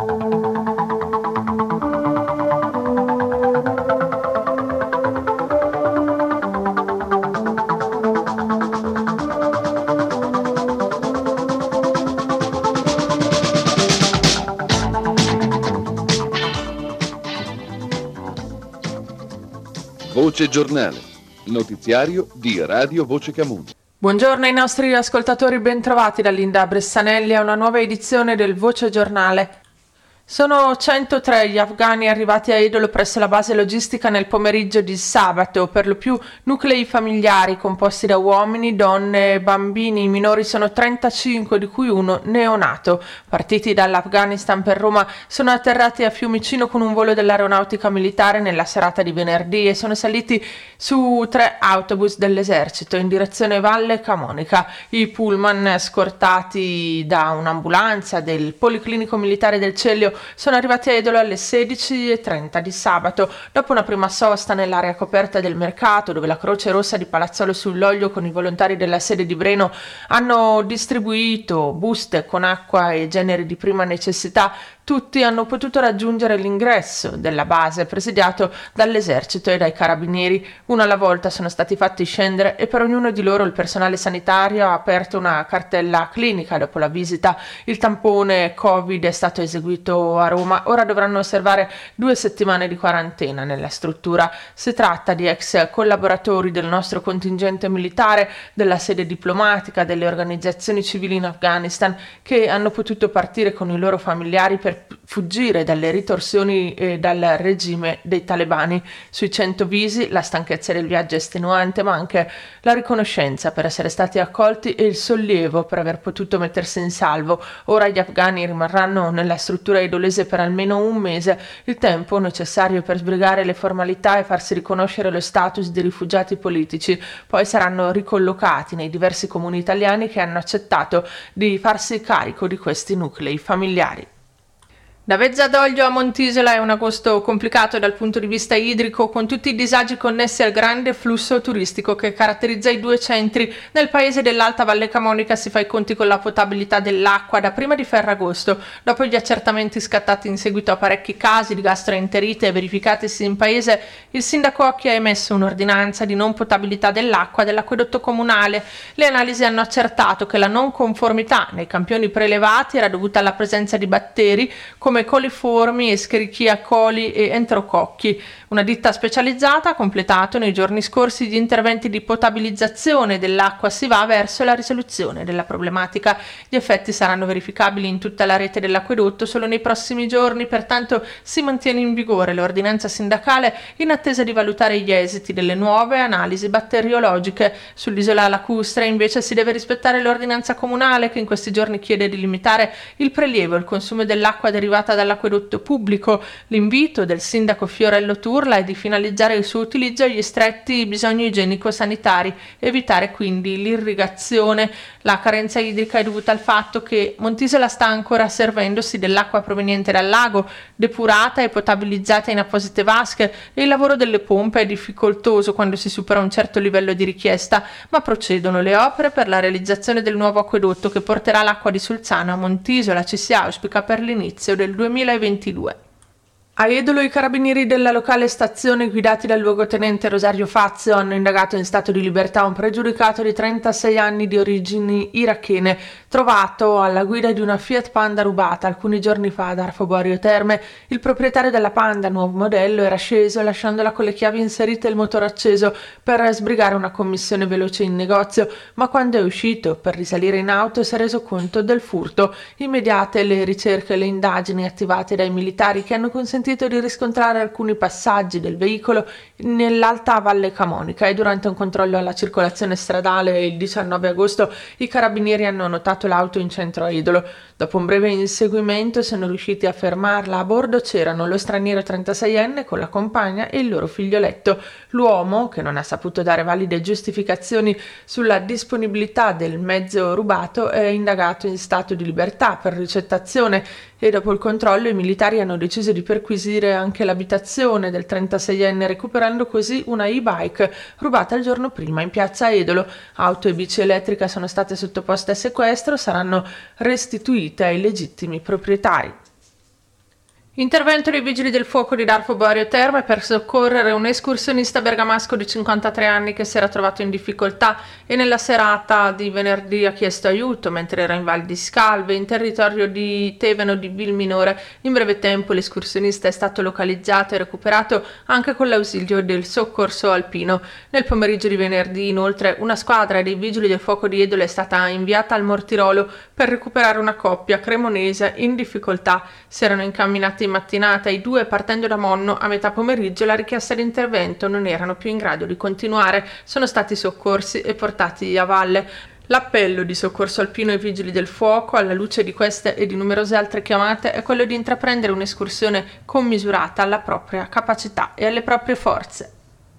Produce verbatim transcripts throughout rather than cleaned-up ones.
Voce Giornale, notiziario di Radio Voce Camunia. Buongiorno ai nostri ascoltatori, bentrovati da Linda Bressanelli a una nuova edizione del Voce Giornale. Sono centotré gli afghani arrivati a Edolo presso la base logistica nel pomeriggio di sabato, per lo più nuclei familiari composti da uomini, donne e bambini. I minori sono trentacinque, di cui uno neonato. Partiti dall'Afghanistan per Roma, sono atterrati a Fiumicino con un volo dell'aeronautica militare nella serata di venerdì e sono saliti su tre autobus dell'esercito in direzione Valle Camonica. I pullman, scortati da un'ambulanza del Policlinico Militare del Celio, sono arrivati a Edolo alle sedici e trenta di sabato, dopo una prima sosta nell'area coperta del mercato, dove la Croce Rossa di Palazzolo sull'Oglio con i volontari della sede di Breno hanno distribuito buste con acqua e generi di prima necessità. Tutti hanno potuto raggiungere l'ingresso della base presidiato dall'esercito e dai carabinieri. Uno alla volta sono stati fatti scendere e per ognuno di loro il personale sanitario ha aperto una cartella clinica dopo la visita. Il tampone Covid è stato eseguito a Roma. Ora dovranno osservare due settimane di quarantena nella struttura. Si tratta di ex collaboratori del nostro contingente militare, della sede diplomatica, delle organizzazioni civili in Afghanistan, che hanno potuto partire con i loro familiari per fuggire dalle ritorsioni e dal regime dei talebani. Sui cento visi la stanchezza del viaggio estenuante, ma anche la riconoscenza per essere stati accolti e il sollievo per aver potuto mettersi in salvo. Ora gli afghani rimarranno nella struttura edolese per almeno un mese, il tempo necessario per sbrigare le formalità e farsi riconoscere lo status di rifugiati politici. Poi saranno ricollocati nei diversi comuni italiani che hanno accettato di farsi carico di questi nuclei familiari. Da Vezza d'Oglio a Montisola è un agosto complicato dal punto di vista idrico, con tutti i disagi connessi al grande flusso turistico che caratterizza i due centri. Nel paese dell'Alta Valle Camonica si fa i conti con la potabilità dell'acqua da prima di Ferragosto. Dopo gli accertamenti scattati in seguito a parecchi casi di gastroenterite verificatisi in paese, il sindaco Occhi ha emesso un'ordinanza di non potabilità dell'acqua dell'acquedotto comunale. Le analisi hanno accertato che la non conformità nei campioni prelevati era dovuta alla presenza di batteri come come coliformi, Escherichia coli e enterococchi. Una ditta specializzata ha completato nei giorni scorsi gli interventi di potabilizzazione dell'acqua. Si va verso la risoluzione della problematica. Gli effetti saranno verificabili in tutta la rete dell'acquedotto solo nei prossimi giorni, pertanto si mantiene in vigore l'ordinanza sindacale in attesa di valutare gli esiti delle nuove analisi batteriologiche. Sull'isola lacustre invece si deve rispettare l'ordinanza comunale, che in questi giorni chiede di limitare il prelievo e il consumo dell'acqua derivata dall'acquedotto pubblico. L'invito del sindaco Fiorello Turla è di finalizzare il suo utilizzo agli stretti bisogni igienico-sanitari, evitare quindi l'irrigazione. La carenza idrica è dovuta al fatto che Montisola sta ancora servendosi dell'acqua proveniente dal lago, depurata e potabilizzata in apposite vasche, e il lavoro delle pompe è difficoltoso quando si supera un certo livello di richiesta, ma procedono le opere per la realizzazione del nuovo acquedotto che porterà l'acqua di Sulzano a Montisola. Ci si auspica per l'inizio del duemilaventidue. A Edolo i carabinieri della locale stazione, guidati dal luogotenente Rosario Fazio, hanno indagato in stato di libertà un pregiudicato di trentasei anni di origini irachene, trovato alla guida di una Fiat Panda rubata alcuni giorni fa ad Arfo Borio Terme. Il proprietario della Panda, nuovo modello, era sceso lasciandola con le chiavi inserite e il motore acceso per sbrigare una commissione veloce in negozio, ma quando è uscito per risalire in auto si è reso conto del furto. Immediate le ricerche e le indagini attivate dai militari, che hanno consentito di riscontrare alcuni passaggi del veicolo nell'Alta Valle Camonica, e durante un controllo alla circolazione stradale il diciannove agosto i carabinieri hanno notato l'auto in centro a Edolo. Dopo un breve inseguimento sono riusciti a fermarla. A bordo c'erano lo straniero trentaseienne con la compagna e il loro figlioletto. L'uomo, che non ha saputo dare valide giustificazioni sulla disponibilità del mezzo rubato, è indagato in stato di libertà per ricettazione, e dopo il controllo i militari hanno deciso di perquisire anche l'abitazione del trentaseienne, recuperando così una e-bike rubata il giorno prima in piazza Edolo. Auto e bici elettrica sono state sottoposte a sequestro, saranno restituite ai legittimi proprietari. Intervento dei Vigili del Fuoco di Darfo Boario Terme per soccorrere un escursionista bergamasco di cinquantatré anni che si era trovato in difficoltà e nella serata di venerdì ha chiesto aiuto mentre era in Val di Scalve, in territorio di Teveno di Vilminore. In breve tempo l'escursionista è stato localizzato e recuperato anche con l'ausilio del soccorso alpino. Nel pomeriggio di venerdì, inoltre, una squadra dei Vigili del Fuoco di Edole è stata inviata al Mortirolo per recuperare una coppia cremonese in difficoltà. Si erano incamminati in mattinata i due partendo da Monno. A metà pomeriggio la richiesta di intervento non erano più in grado di continuare, sono stati soccorsi e portati a valle. L'appello di soccorso alpino ai Vigili del Fuoco, alla luce di queste e di numerose altre chiamate, è quello di intraprendere un'escursione commisurata alla propria capacità e alle proprie forze.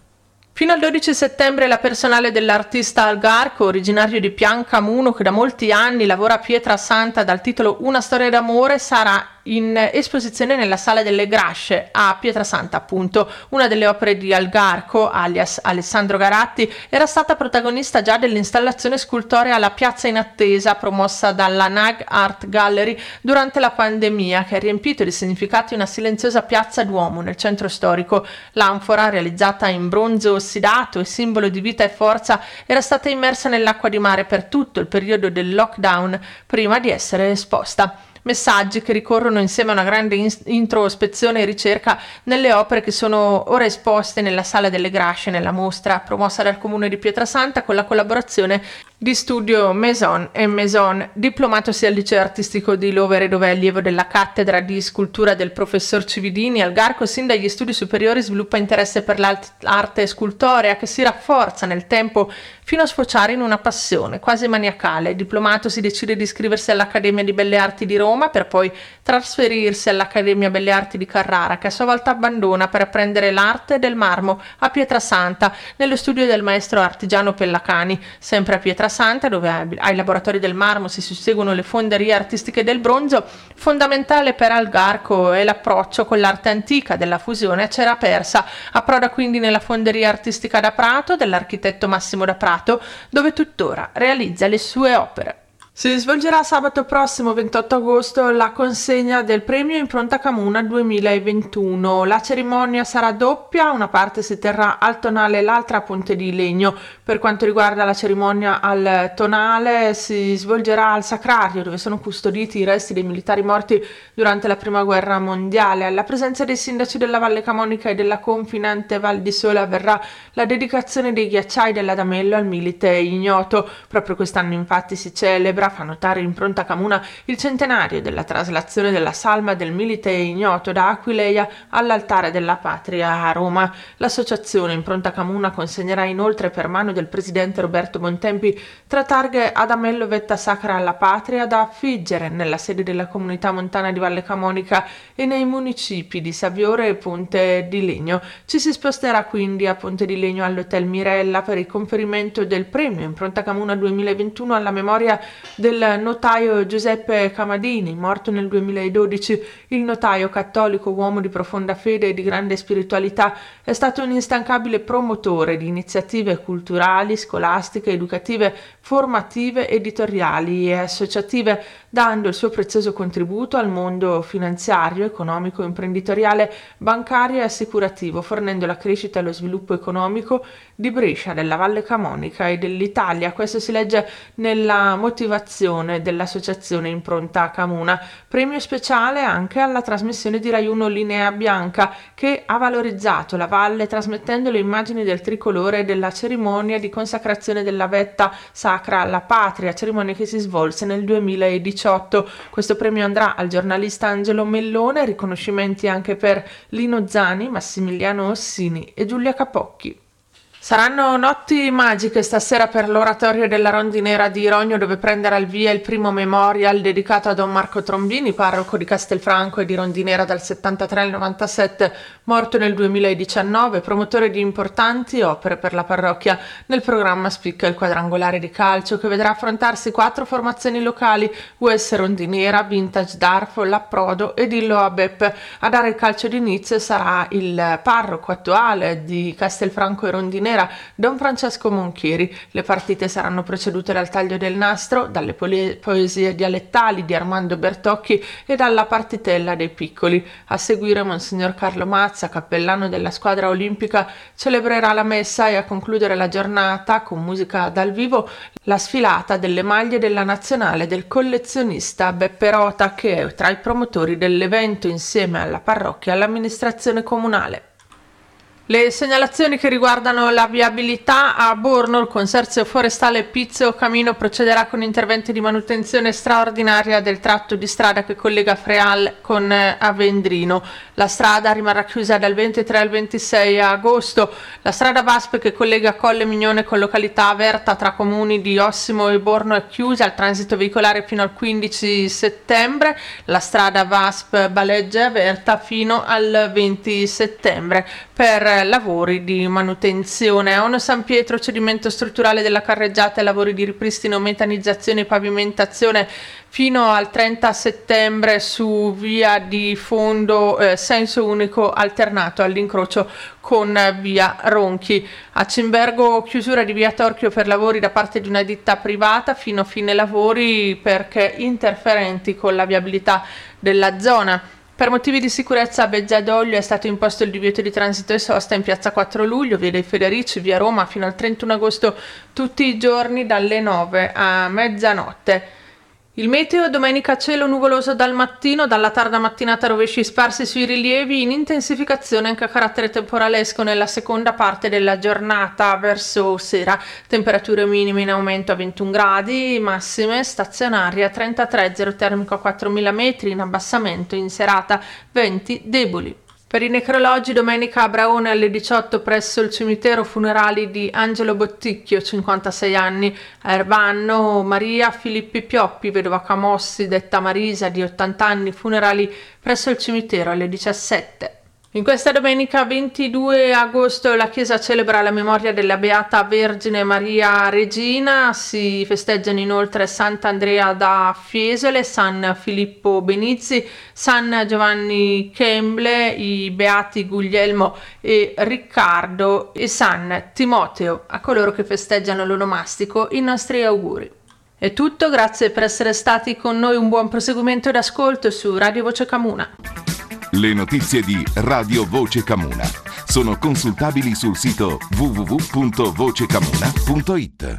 Fino al dodici settembre la personale dell'artista Algarco, originario di Piancamuno, che da molti anni lavora a Pietrasanta dal titolo Una storia d'amore, sarà in esposizione nella Sala delle Grasce a Pietrasanta, appunto. Una delle opere di Algarco, alias Alessandro Garatti, era stata protagonista già dell'installazione scultorea alla Piazza in Attesa, promossa dalla N A G Art Gallery durante la pandemia, che ha riempito di significati una silenziosa piazza Duomo nel centro storico. L'anfora, realizzata in bronzo ossidato e simbolo di vita e forza, era stata immersa nell'acqua di mare per tutto il periodo del lockdown, prima di essere esposta. Messaggi che ricorrono insieme a una grande in- introspezione e ricerca nelle opere che sono ora esposte nella Sala delle Grasce, nella mostra promossa dal Comune di Pietrasanta con la collaborazione di Studio Maison e Maison. Diplomatosi al liceo artistico di Lovere, dove è allievo della cattedra di scultura del professor Cividini, Algarco sin dagli studi superiori sviluppa interesse per l'arte scultorea che si rafforza nel tempo fino a sfociare in una passione quasi maniacale. Diplomatosi decide di iscriversi all'Accademia di Belle Arti di Roma per poi trasferirsi all'Accademia Belle Arti di Carrara, che a sua volta abbandona per apprendere l'arte del marmo a Pietrasanta nello studio del maestro artigiano Pellacani. Sempre a Pietrasanta, dove ai laboratori del marmo si susseguono le fonderie artistiche del bronzo, fondamentale per Algarco è l'approccio con l'arte antica della fusione a cera persa. Approda quindi nella fonderia artistica da Prato dell'architetto Massimo da Prato, dove tuttora realizza le sue opere. Si svolgerà sabato prossimo ventotto agosto la consegna del premio Impronta Camuna duemilaventuno. La cerimonia sarà doppia, una parte si terrà al Tonale e l'altra a Ponte di Legno. Per quanto riguarda la cerimonia al Tonale, si svolgerà al Sacrario, dove sono custoditi i resti dei militari morti durante la Prima Guerra Mondiale. Alla presenza dei sindaci della Valle Camonica e della confinante Val di Sole avverrà la dedicazione dei ghiacciai dell'Adamello al milite ignoto. Proprio quest'anno infatti si celebra, fa notare Impronta Camuna, il centenario della traslazione della salma del milite ignoto da Aquileia all'altare della patria a Roma. L'associazione Impronta Camuna consegnerà inoltre, per mano del presidente Roberto Bontempi, tre targhe Adamello Vetta Sacra alla Patria da affiggere nella sede della comunità montana di Valle Camonica e nei municipi di Saviore e Ponte di Legno. Ci si sposterà quindi a Ponte di Legno all'Hotel Mirella per il conferimento del premio Impronta Camuna duemilaventuno alla memoria del notaio Giuseppe Camadini, morto nel duemiladodici. Il notaio, cattolico, uomo di profonda fede e di grande spiritualità, è stato un instancabile promotore di iniziative culturali, scolastiche, educative, formative, editoriali e associative, dando il suo prezioso contributo al mondo finanziario, economico, imprenditoriale, bancario e assicurativo, fornendo la crescita e lo sviluppo economico di Brescia, della Valle Camonica e dell'Italia. Questo si legge nella motivazione dell'associazione Impronta Camuna. Premio speciale anche alla trasmissione di Rai uno Linea Bianca, che ha valorizzato la valle trasmettendo le immagini del tricolore della cerimonia di consacrazione della vetta sacra alla patria, cerimonia che si svolse nel duemiladiciotto. Questo premio andrà al giornalista Angelo Mellone, riconoscimenti anche per Lino Zani, Massimiliano Ossini e Giulia Capocchi. Saranno notti magiche stasera per l'oratorio della Rondinera di Rogno, dove prenderà il via il primo memorial dedicato a Don Marco Trombini, parroco di Castelfranco e di Rondinera dal settantatré al novantasette, morto nel duemiladiciannove, promotore di importanti opere per la parrocchia. Nel programma spicca il quadrangolare di calcio, che vedrà affrontarsi quattro formazioni locali: U S Rondinera, Vintage Darfo, L'Approdo ed Illo Abep. A dare il calcio d'inizio sarà il parroco attuale di Castelfranco e Rondinera, Nera, Don Francesco Monchieri. Le partite saranno precedute dal taglio del nastro, dalle pole- poesie dialettali di Armando Bertocchi e dalla partitella dei piccoli. A seguire Monsignor Carlo Mazza, cappellano della squadra olimpica, celebrerà la messa e a concludere la giornata, con musica dal vivo, la sfilata delle maglie della nazionale del collezionista Beppe Rota, che è tra i promotori dell'evento insieme alla parrocchia e all'amministrazione comunale. Le segnalazioni che riguardano la viabilità a Borno, il Consorzio Forestale Pizzo Camino procederà con interventi di manutenzione straordinaria del tratto di strada che collega Freal con Avendrino. La strada rimarrà chiusa dal ventitré al ventisei agosto. La strada V A S P che collega Colle Mignone con località Averta tra comuni di Ossimo e Borno è chiusa al transito veicolare fino al quindici settembre. La strada V A S P Balegge Averta fino al venti settembre per lavori di manutenzione. A Ono San Pietro, cedimento strutturale della carreggiata e lavori di ripristino, metanizzazione e pavimentazione fino al trenta settembre su via di fondo eh, senso unico alternato all'incrocio con via Ronchi. A Cimbergo, chiusura di via Torchio per lavori da parte di una ditta privata fino a fine lavori perché interferenti con la viabilità della zona. Per motivi di sicurezza a Beggiadoglio è stato imposto il divieto di transito e sosta in piazza quattro luglio, via dei Federici, via Roma fino al trentuno agosto, tutti i giorni dalle nove a mezzanotte. Il meteo: domenica cielo nuvoloso dal mattino, dalla tarda mattinata rovesci sparsi sui rilievi, in intensificazione anche a carattere temporalesco nella seconda parte della giornata verso sera. Temperature minime in aumento a ventuno gradi, massime stazionarie a trentatré, zero termico a quattromila metri, in abbassamento in serata venti deboli. Per i necrologi, domenica a Braone alle diciotto presso il cimitero funerali di Angelo Botticchio, cinquantasei anni, a Erbanno Maria Filippi Pioppi, vedova Camossi, detta Marisa, di ottanta anni, funerali presso il cimitero alle diciassette. In questa domenica ventidue agosto la Chiesa celebra la memoria della Beata Vergine Maria Regina. Si festeggiano inoltre Sant'Andrea da Fiesole, San Filippo Benizzi, San Giovanni Kemble, i Beati Guglielmo e Riccardo e San Timoteo. A coloro che festeggiano l'onomastico i nostri auguri. È tutto, grazie per essere stati con noi, un buon proseguimento d'ascolto su Radio Voce Camuna. Le notizie di Radio Voce Camuna sono consultabili sul sito w w w punto voce camuna punto i t.